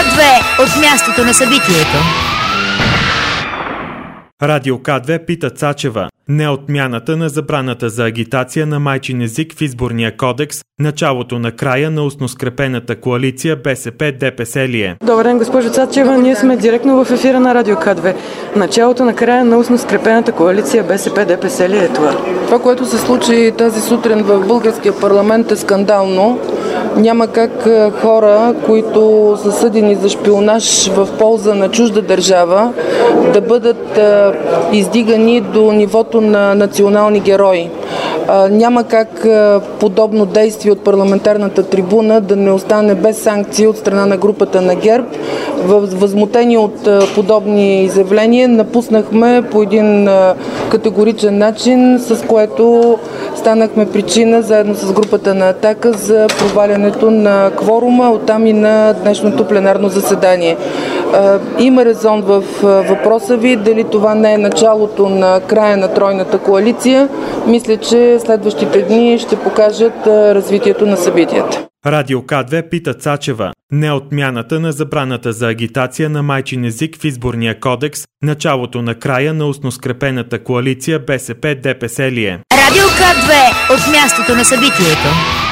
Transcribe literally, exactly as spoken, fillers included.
две от мястото на събитието. Радио К две пита Цачева: неотмяната на забраната за агитация на майчин език в изборния кодекс началото на края на устно скрепената коалиция БСП Д П С ли е? Добър ден, госпожо Цачева. Ние сме директно в ефира на Радио К две. Началото на края на устно скрепената коалиция БСП Д П С ли е това? Това, което се случи тази сутрин в българския парламент, е скандално. Няма как хора, които са съдени за шпионаж в полза на чужда държава, да бъдат издигани до нивото на национални герои. Няма как подобно действие от парламентарната трибуна да не остане без санкции от страна на групата на ГЕРБ. Възмутени от подобни изявления напуснахме по един категоричен начин, с което станахме причина заедно с групата на Атака за провалянето на кворума, оттам и на днешното пленарно заседание. Има резон в въпроса ви, дали това не е началото на края на тройната коалиция. Мисля, че следващите дни ще покажат развитието на събитията. Радио К две пита Цачева: неотмяната на забраната за агитация на майчин език в изборния кодекс началото на края на устно скрепената коалиция БСП Д П С ли е? Радио К две от мястото на събитието.